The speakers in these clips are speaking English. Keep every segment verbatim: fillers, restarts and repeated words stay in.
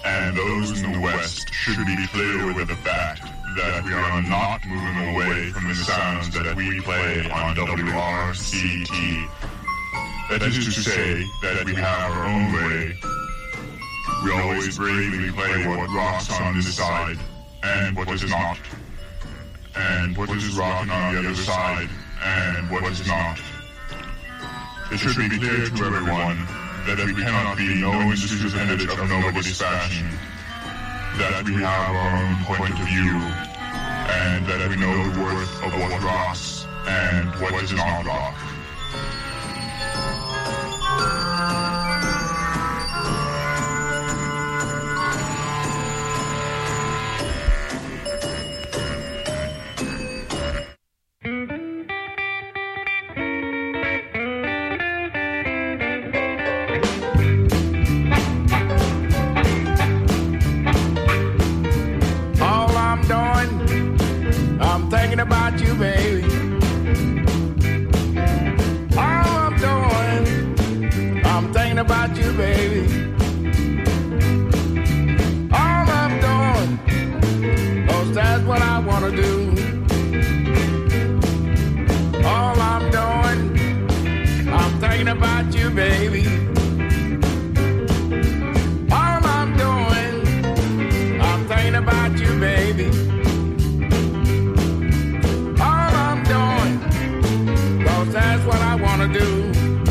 And those in the West should be clear with the fact that we are not moving away from the sounds that we play on W R C T. That is to say that we have our own way. We always bravely play what rocks on this side, and what does not. And what is rocking on the other side, and what is not. It should be clear to everyone that we cannot be no independent of nobody's fashion, that we have our own point of view, and that we know the worth of what rocks and what does not rock. About you, baby. All I'm doing, I'm thinking about you, baby. All I'm doing, 'cause that's what I wanna do. All I'm doing, I'm thinking about you, baby. All I'm doing, I'm thinking about you, baby. That's what I wanna do.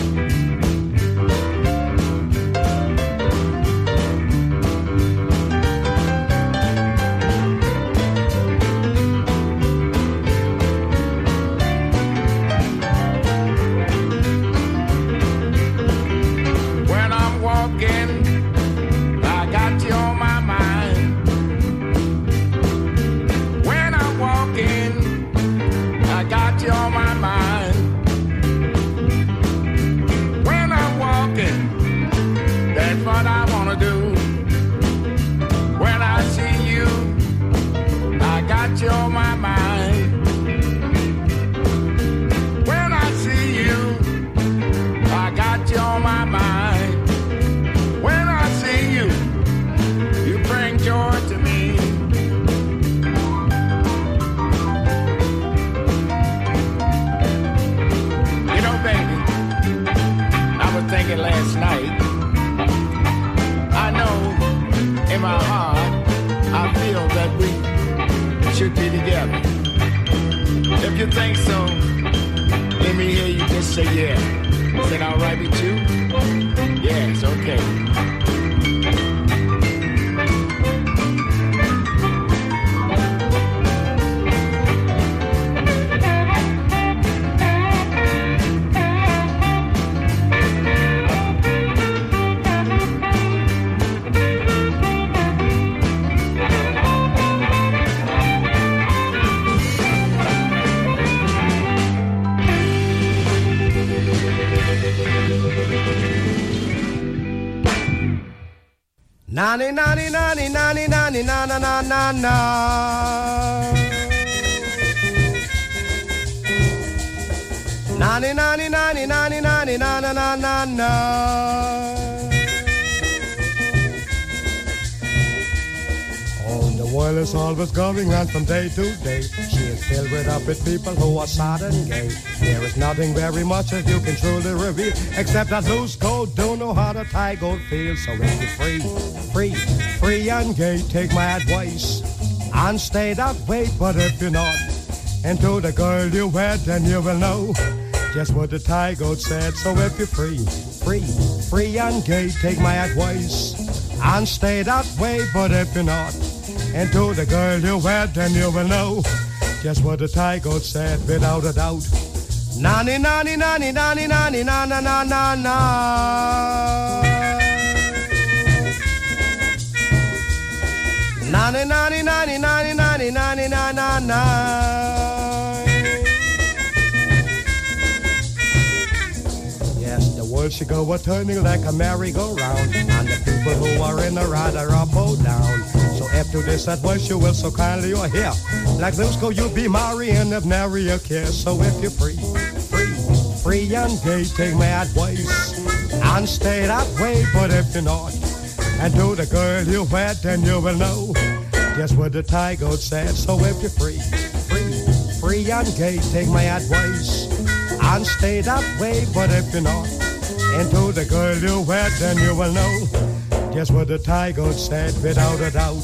When I'm walking, I got you on my mind. When I'm walking, I got you on my mind. That's what I wanna do. When I see you, I got you on my mind. When I see you, I got you on my mind. When I see you, you bring joy to me. You know, baby, I was thinking last night. In my heart, I feel that we should be together. If you think so, let me hear you just say yeah. Is that all right with you? Yes, okay. Nani nani nani nani nani na na na na na. Nani nani nani nani nani na na na na na. Oh, the world is always going on from day to day. She is filled with up with people who are sad and gay. There is nothing very much that you can truly reveal, except that loose gold don't know how to tie gold feel. So if you're free, free, free and gay, take my advice and stay that way. But if you're not, and to the girl you wed, then you will know just what the tie goat said. So if you're free, free, free and gay, take my advice and stay that way. But if you're not, and to the girl you wed, then you will know just what the tie goat said, without a doubt. Nani nani nani nani nani na na na na na. Nani nani nani nani nani nani na na na. Yes, the world should go a turning like a merry-go-round, and the people who are in a rather up or down. So after this advice you will so kindly or hear, like those go you be marrying if nary a care. So if you're free, free, free and gay, take my advice and stay that way. But if you're not, And to the girl you wed, then you will know just what the Thai goat said. So if you're free, free, free and gay, take my advice and stay that way. But if you're not, and to the girl you wed, then you will know just what the Thai goat said without a doubt.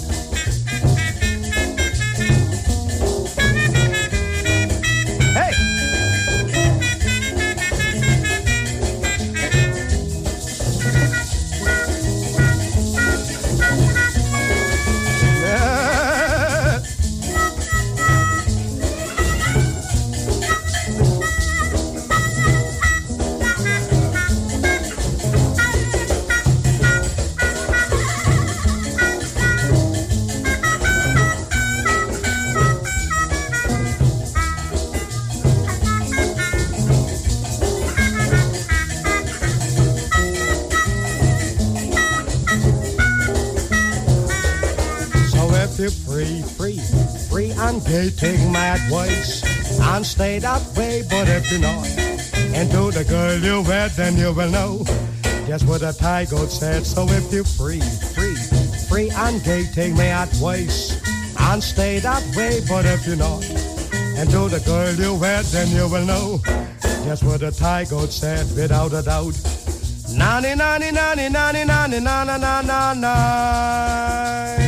Free, free, free and gay, take my advice and stay that way. But if you're not, and to the girl you wed, then you will know just what the Thai goat said. So if you're free, free, free and gay, take my advice and stay that way. But if you're not, and to the girl you wed, then you will know just what the Thai goat said without a doubt. Nanny, nanny, nanny, nanny, nanny, na na na na na.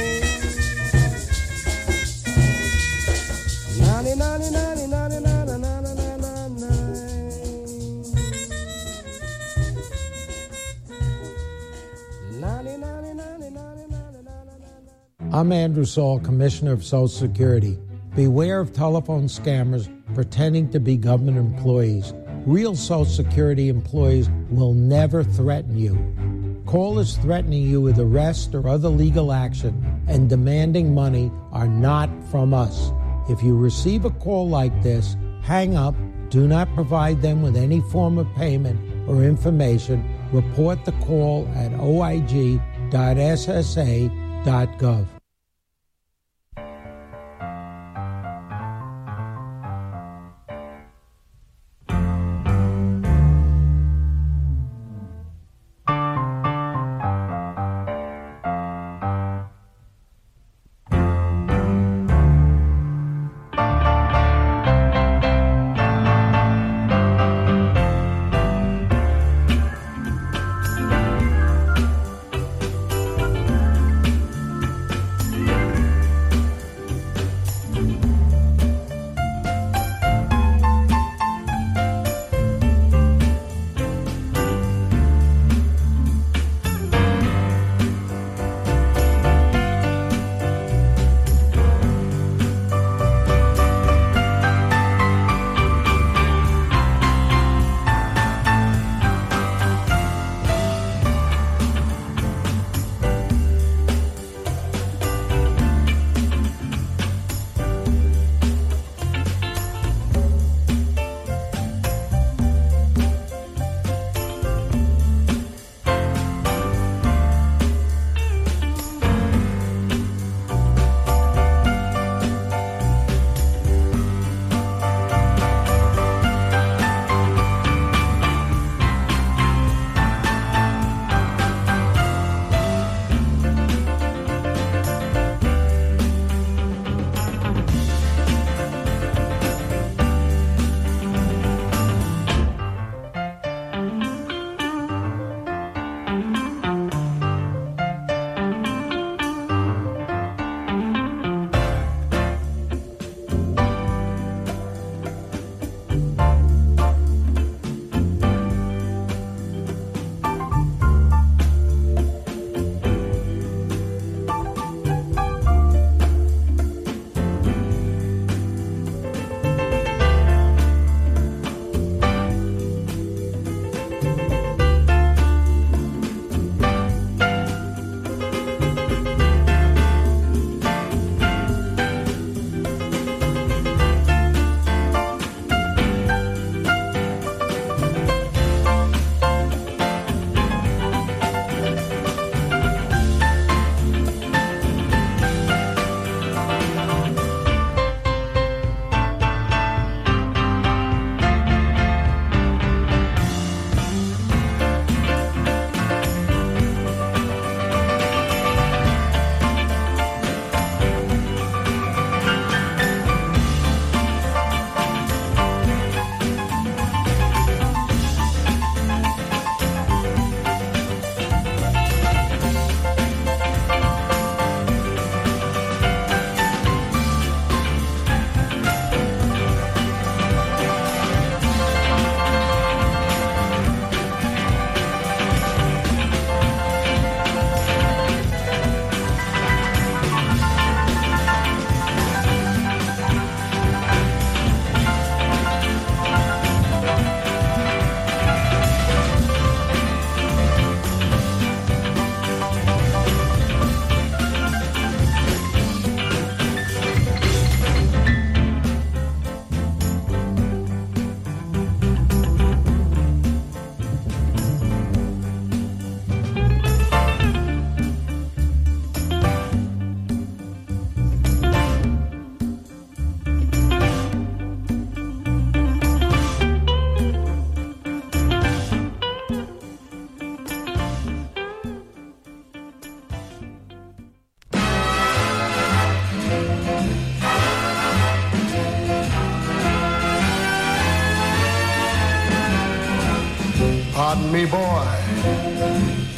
I'm Andrew Saul, Commissioner of Social Security. Beware of telephone scammers pretending to be government employees. Real Social Security employees will never threaten you. Callers threatening you with arrest or other legal action and demanding money are not from us. If you receive a call like this, hang up, do not provide them with any form of payment or information. Report the call at o i g dot s s a dot gov.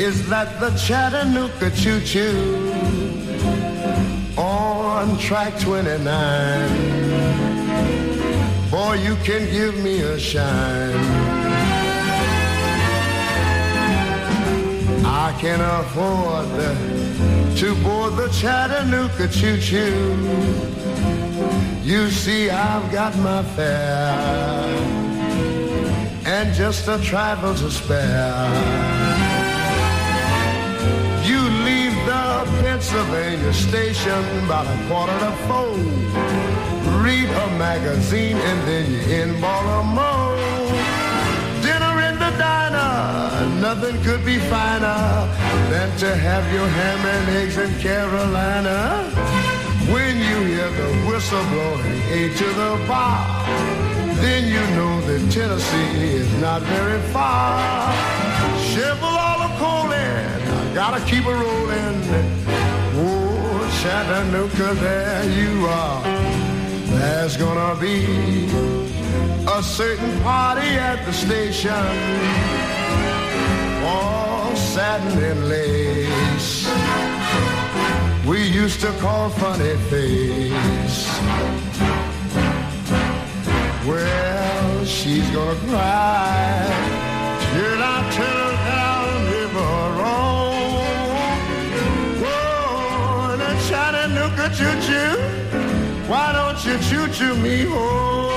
Is that the Chattanooga choo-choo on track twenty-nine? Boy, you can give me a shine. I can afford to board the Chattanooga choo-choo. You see, I've got my fare and just a trifle to spare. You leave the Pennsylvania station about a quarter to four. Read a magazine and then you're in Baltimore. Dinner in the diner, nothing could be finer than to have your ham and eggs in Carolina. When you hear the whistle blowing eight to the bar, then you know that Tennessee is not very far. Shovel all the coal in, I gotta keep it rolling. Oh, Chattanooga, there you are. There's gonna be a certain party at the station, all satin and lace. We used to call funny face. Well, she's gonna cry till I tell her I'll never wrong. Whoa, the Chattanooga choo-choo, why don't you choo-choo me home?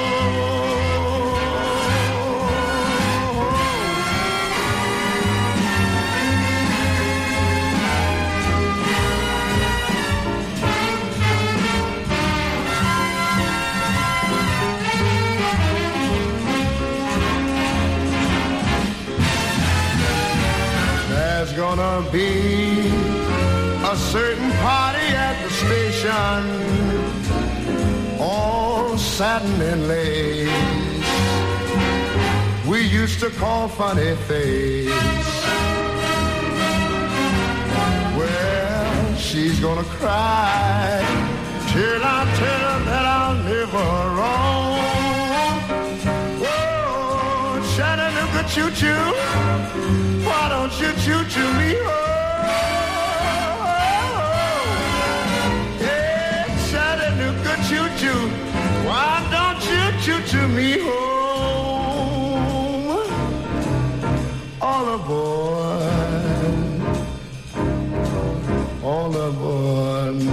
There's gonna be a certain party at the station, all satin and lace. We used to call funny face. Well, she's gonna cry till I tell her that I'll never wrong. Whoa, Chattanooga choo-choo, why don't you choo-choo me home? Yeah, Chattanooga choo-choo, why don't you choo-choo me home? All aboard, all aboard.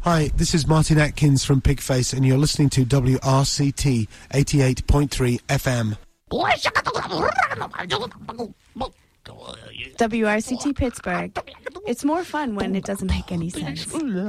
Hi, this is Martin Atkins from Pigface, and you're listening to W R C T eighty-eight point three F M. W R C T Pittsburgh. It's more fun when it doesn't make any sense.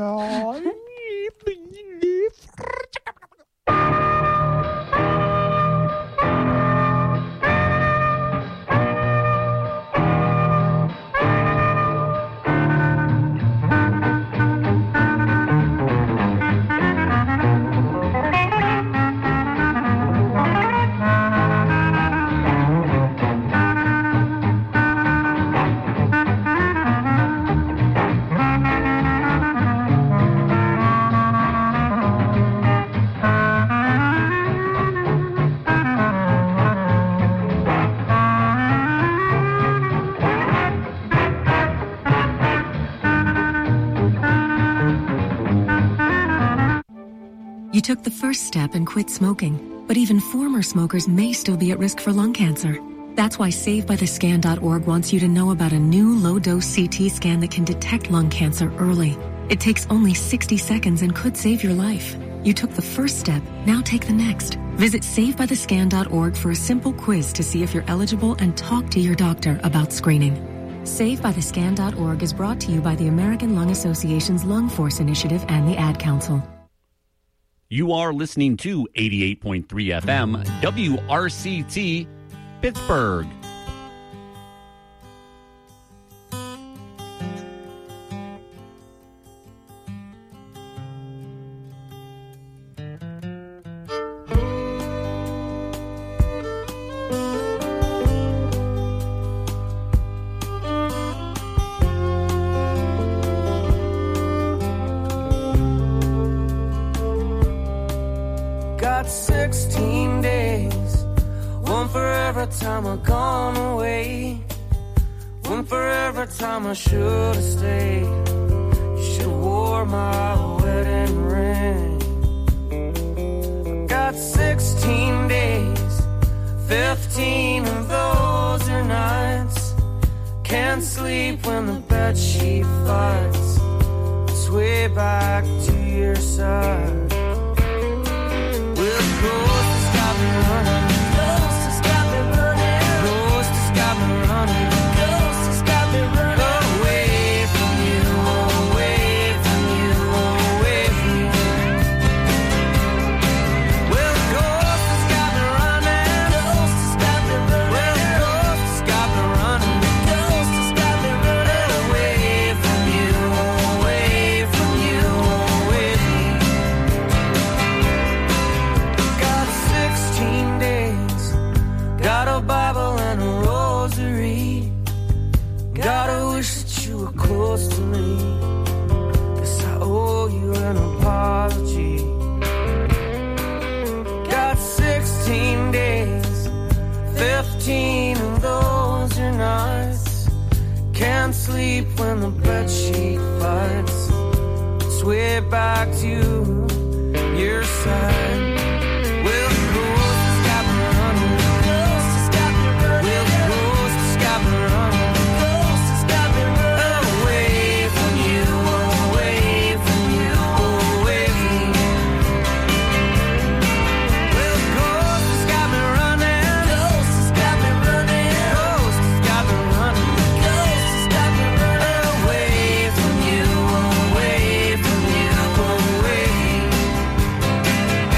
You took the first step and quit smoking, but even former smokers may still be at risk for lung cancer. That's why Save By The Scan dot org wants you to know about a new low-dose C T scan that can detect lung cancer early. It takes only sixty seconds and could save your life. You took the first step, now take the next. Visit Save By The Scan dot org for a simple quiz to see if you're eligible and talk to your doctor about screening. Save By The Scan dot org is brought to you by the American Lung Association's Lung Force Initiative and the Ad Council. You are listening to eighty-eight point three F M, W R C T, Pittsburgh. sixteen days, one for every time I've gone away, one for every time I should have stayed. You should have wore my wedding ring. I got sixteen days, fifteen of those are nights. Can't sleep when the bedsheet fights. Sway back to your side. Ghost has got me running. Ghost has got me running. Ghost has got me running. Ghost has got me running. Away from you, away from you, away from you. Well, ghost has got me running. Ghost has got me running. Well, ghost has got me running. Ghost has got me running. Away from you, away from you, away from you. sixteen days, got a Bible and a rosary. Gotta wish that you were close to me, 'cause I owe you an apology. Got sixteen days, fifteen of those are nights. Can't sleep when the bedsheet fights. Sway back to your side. Well, ghost has got me running. Ghost has got me running. Well, ghost has got me running. Ghost has got me running. Away from you, away from you, away from you. Well, ghost has got me running. Ghost has got me running. Ghost has got me running. Ghost has got me running. Away from you, away from you, away from you.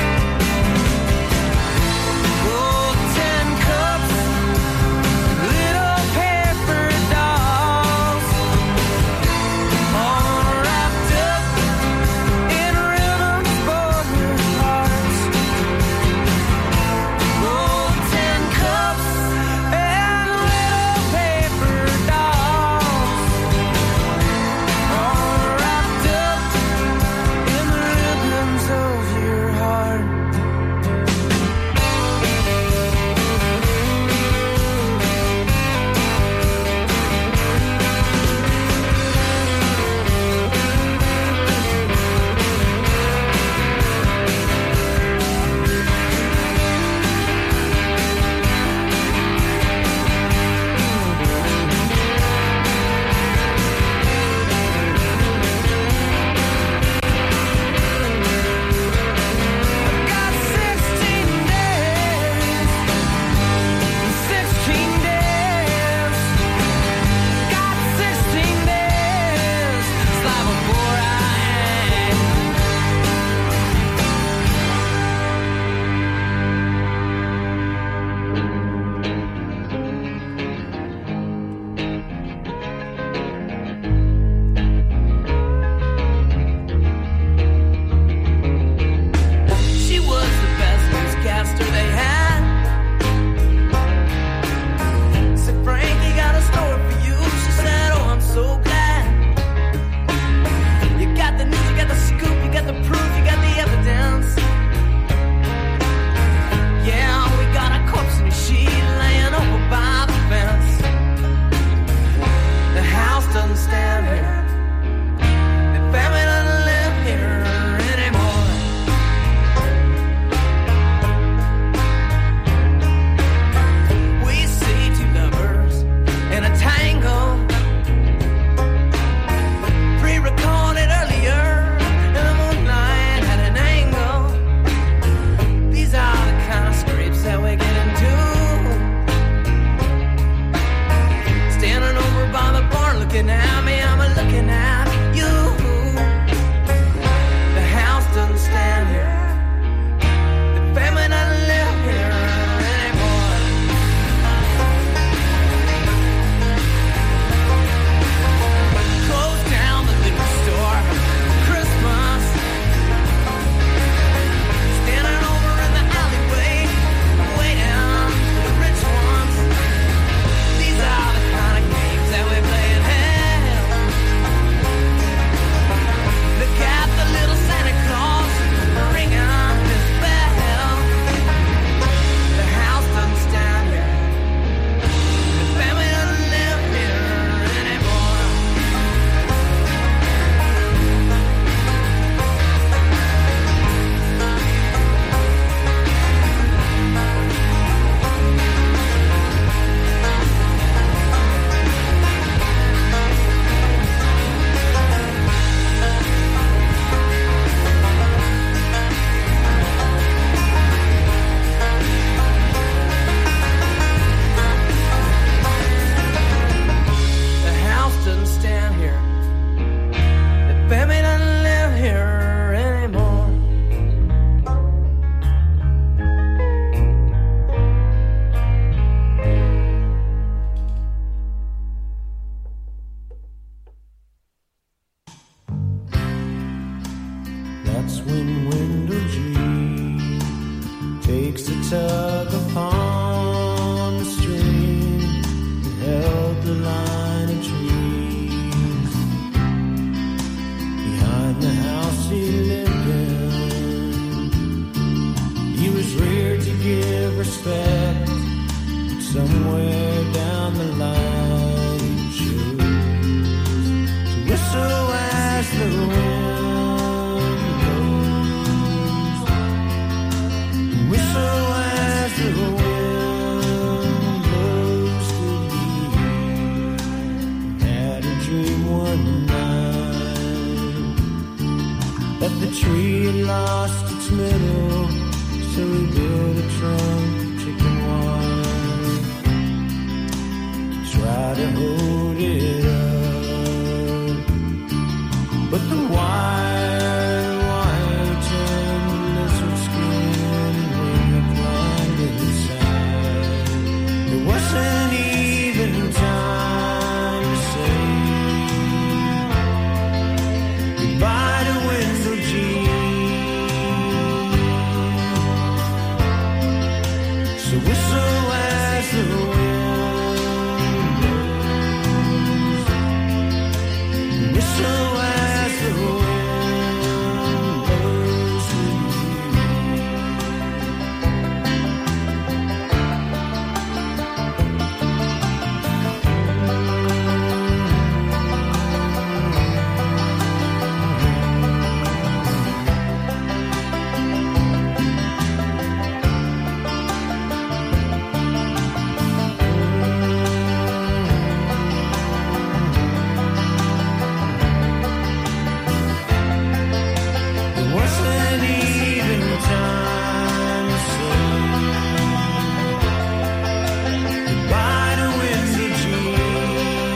takes a tug upon the string that held the line of trees behind the house he lived in. He was reared to give respect, but somewhere down the line he chose to whistle as the wind blows, whistle as the wind blows to me. Had a dream one night that the tree had lost its middle, so he built a trunk of chicken wire to try to hold it up. But the wire, wire turned to lizard skin, and when I climbed inside, there wasn't even time to say goodbye to Windsor Jean. So whistle as the wind blows, whistle as the wind blows to There wasn't even time to say goodbye to Windsor Jean.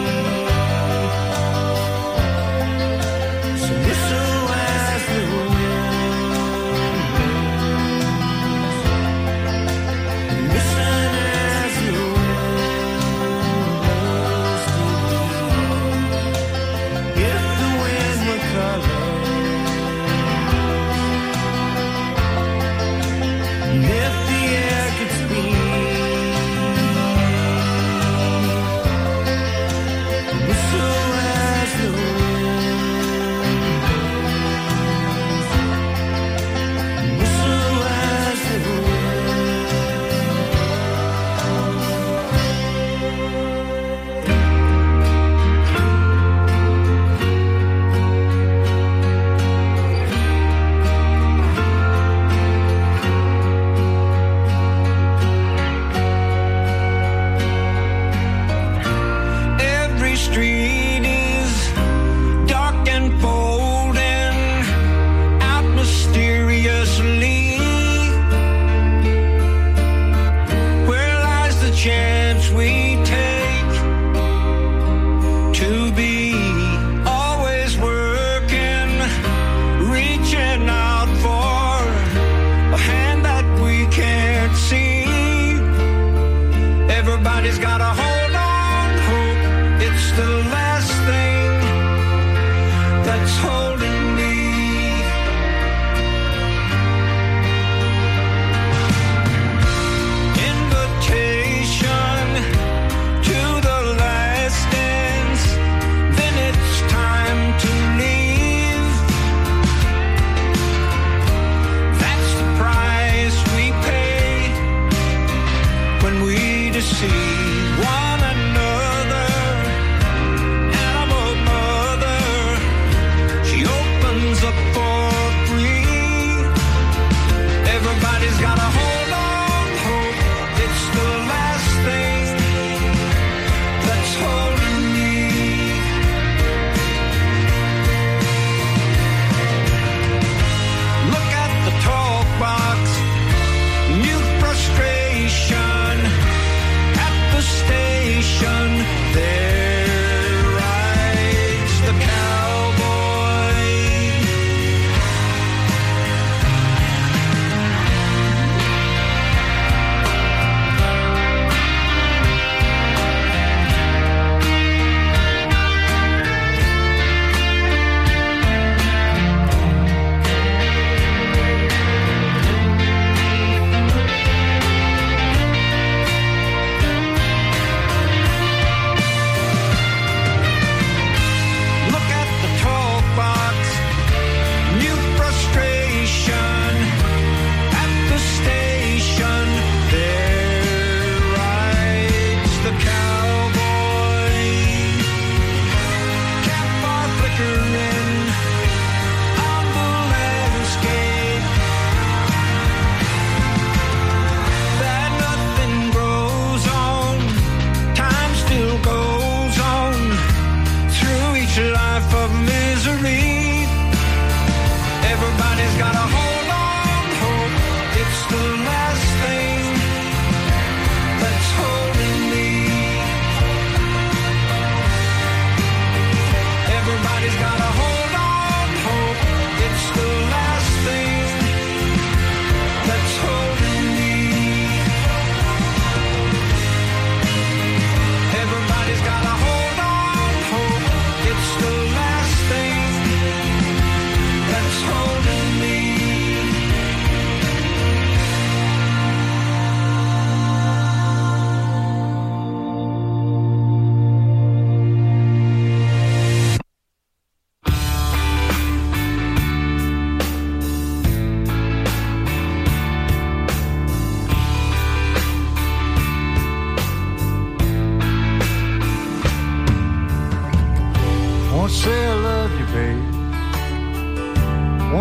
So whistle as the wind blows, and listen as the wind blows to me. If the wind were color, if the air could speak, whistle as the wind blows, whistle as the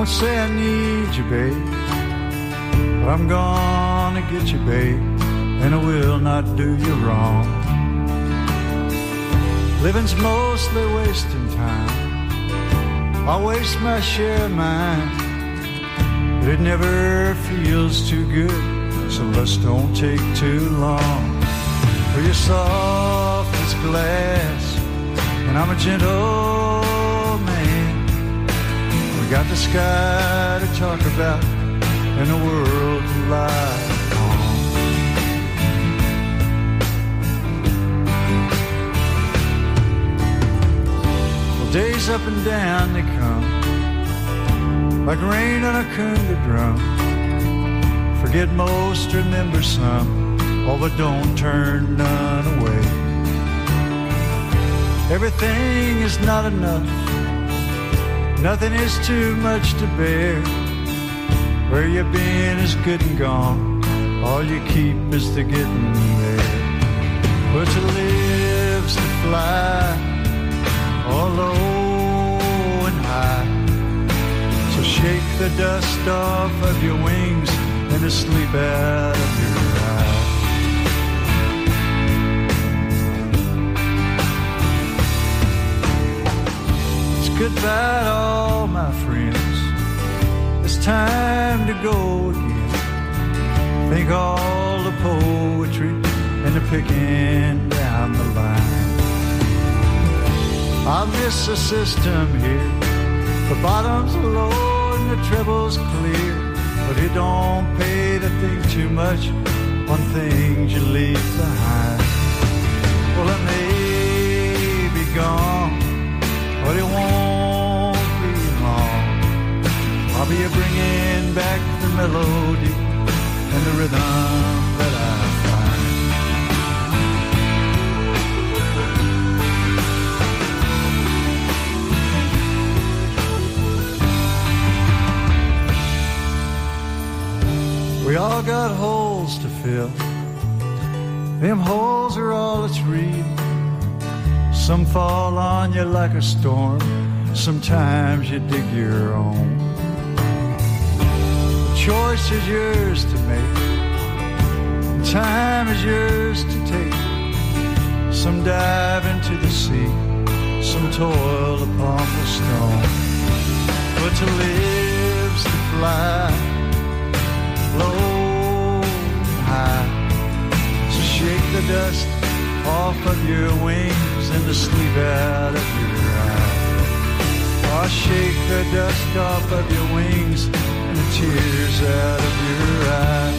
Won't say I need you, babe, but I'm gonna get you, babe, and I will not do you wrong. Living's mostly wasting time. I waste my share of mine, but it never feels too good, so let's don't take too long. For you're soft as glass, and I'm a gentle man. We got the sky to talk about and the world to lie on. Well, days up and down they come, like rain on a conga drum. Forget most, remember some, oh, but don't turn none away. Everything is not enough, nothing is too much to bear. Where you've been is good and gone, all you keep is the getting there. But you lives to fly, all low and high. So shake the dust off of your wings and the sleep out of your eyes. It's goodbye to all my friends, it's time to go again. Think all the poetry and the picking down the line. I miss the system here, the bottom's low and the treble's clear, but it don't pay to think too much on things you leave behind. Well, it may be gone, but it won't be long. I'll be bringing back the melody and the rhythm that I find. We all got holes to fill. Them holes are all that's real. Some fall on you like a storm, sometimes you dig your own. The choice is yours to make, the time is yours to take. Some dive into the sea, some toil upon the stone. But to live's to fly, low and high. So shake the dust off of your wings and the sleep out of your eyes. Oh, shake the dust off of your wings and the tears out of your eyes.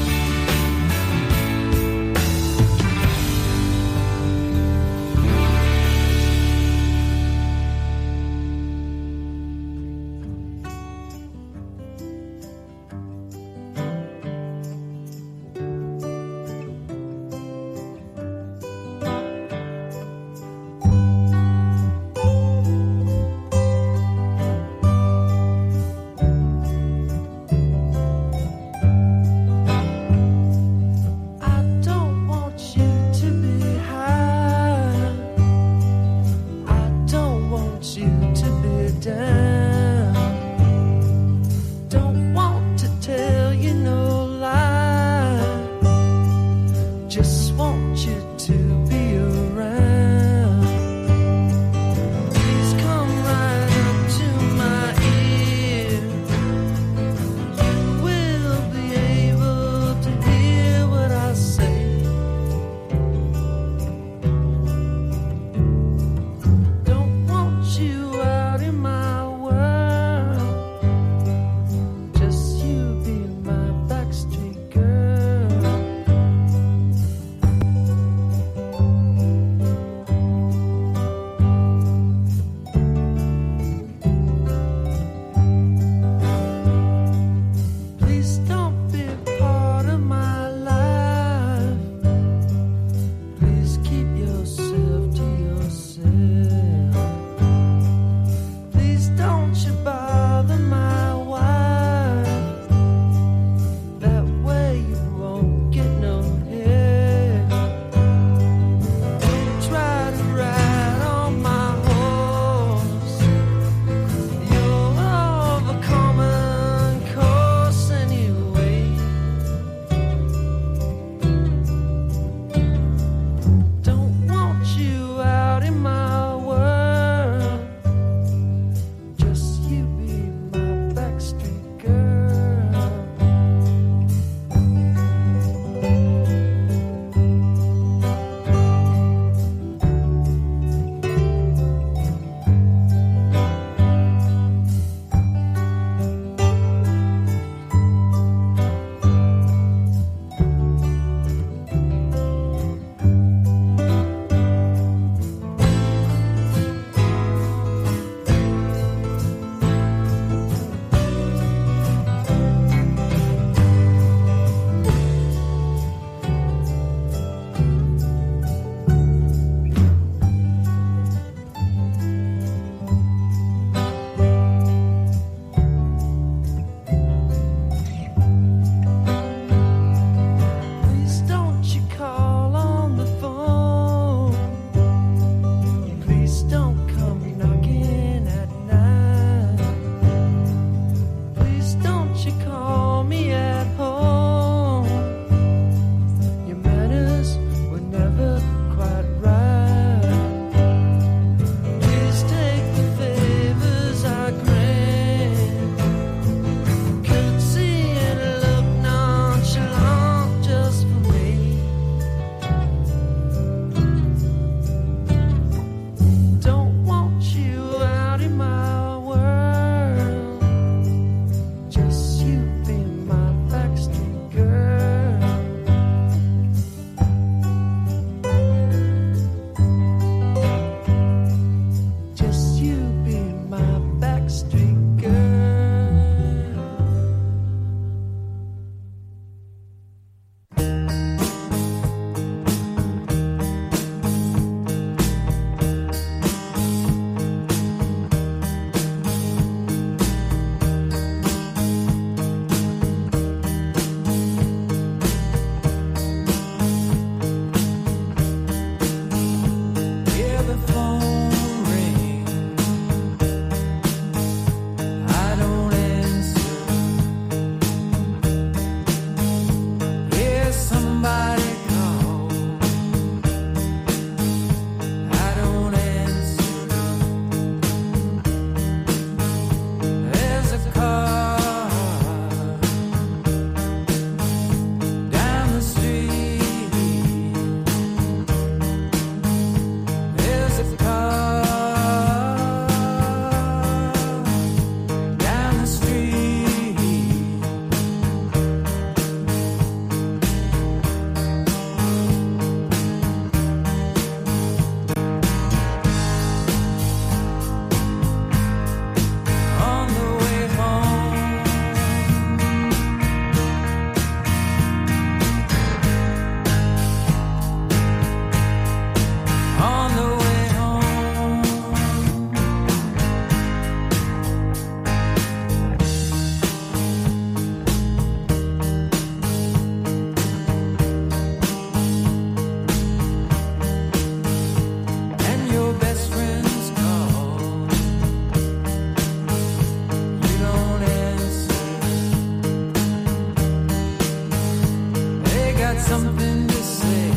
got something to say.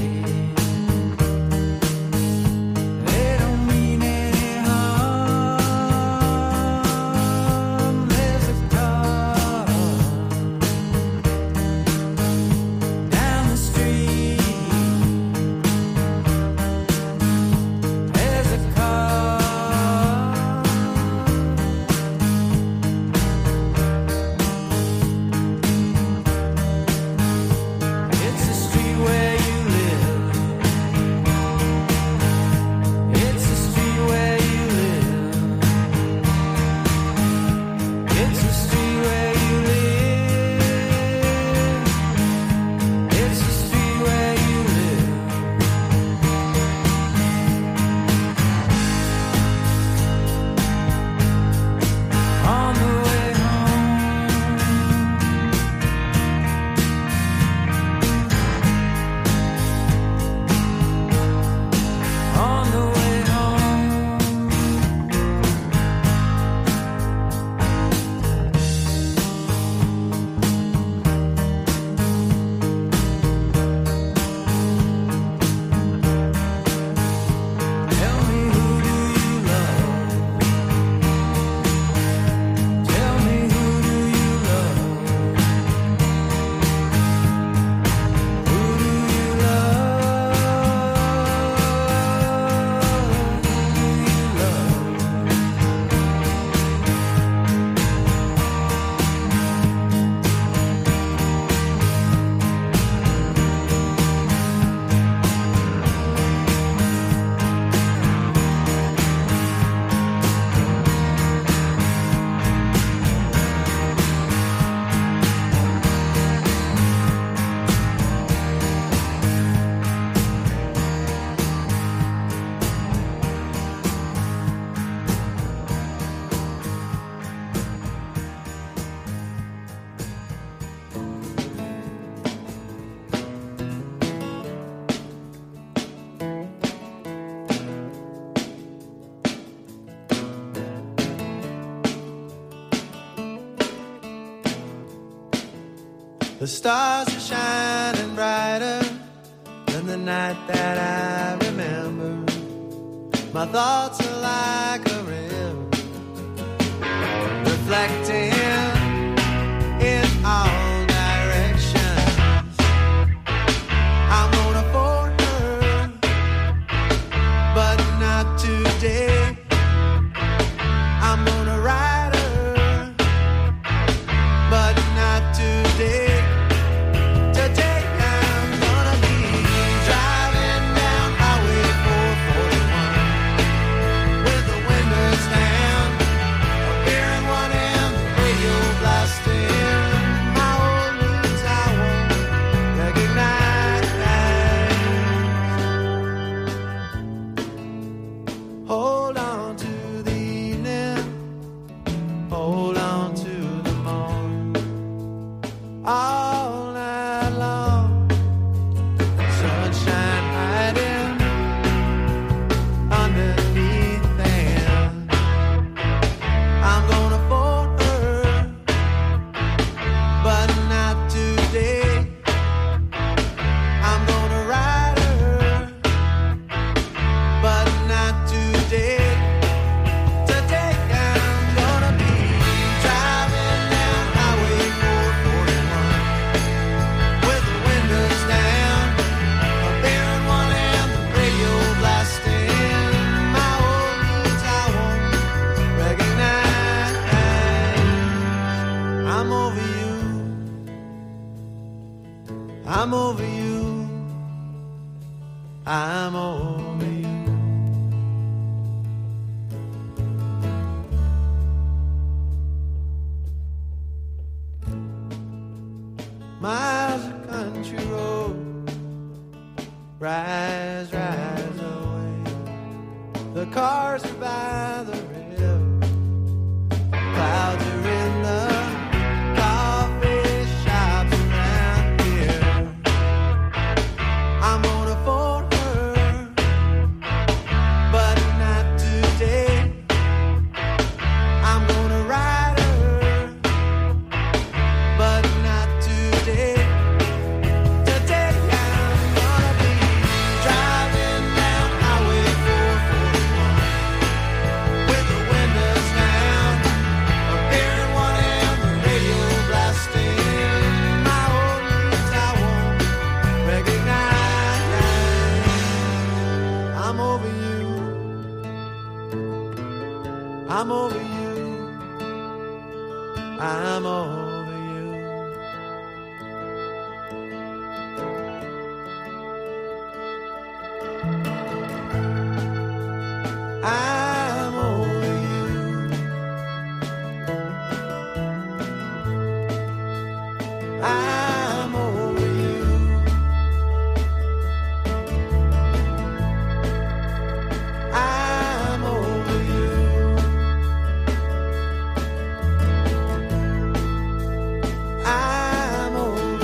They don't mean any harm. There's a car down the street. There's a car. It's the street where you live. It's the street where you live. It's the street where you live. It's the street where you live. On the way home. On the way home. Tell me, who do you love? Tell me, who do you love? Who do you love? Who do you love? The stars are shining brighter than the night that I remember. My thoughts are like a river, reflecting in all directions. I'm gonna phone her, but not today. I'm gonna write her, but not today. Today I'm gonna be driving down Highway four forty-one with the windows down, a beer in one hand, the radio blasting. My old news I won't recognize. Hold on to the evening, hold on to the morn. All night long, sunshine hiding underneath them. I'm gonna phone her, but not today. I'm gonna write her, but not today. Today I'm gonna be driving down Highway four forty-one with the windows down, a beer in one hand, the radio blasting. My old news I won't recognize. I'm over you. I'm over you. I'm over you. Miles of country road, rise, rise away. The cars are by the river, clouds are in the coffee shops around here. I'm gonna phone her, but not today. I'm gonna write her, but not today. Today I'm over you. I'm over you. I'm over you. I'm over you. I'm over you. I'm over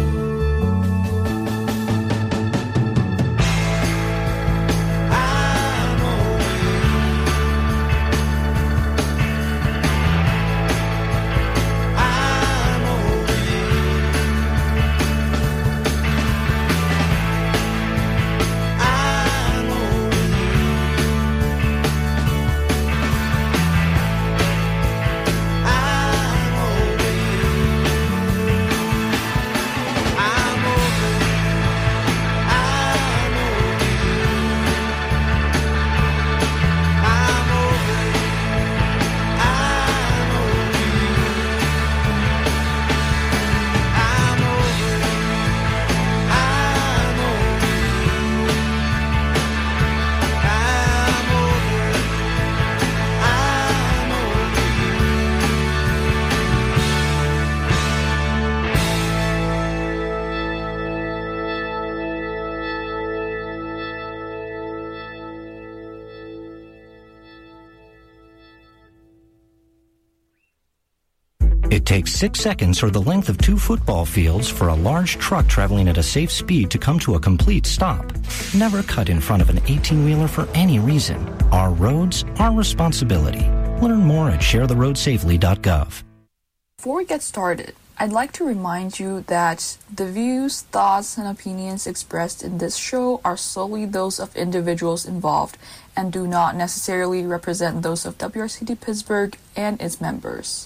It takes six seconds or the length of two football fields for a large truck traveling at a safe speed to come to a complete stop. Never cut in front of an eighteen-wheeler for any reason. Our roads, our responsibility. Learn more at share the road safely dot gov. Before we get started, I'd like to remind you that the views, thoughts, and opinions expressed in this show are solely those of individuals involved and do not necessarily represent those of W R C T Pittsburgh and its members.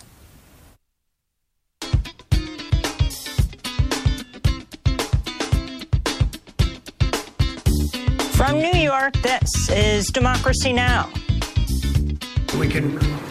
From New York, this is Democracy Now! We can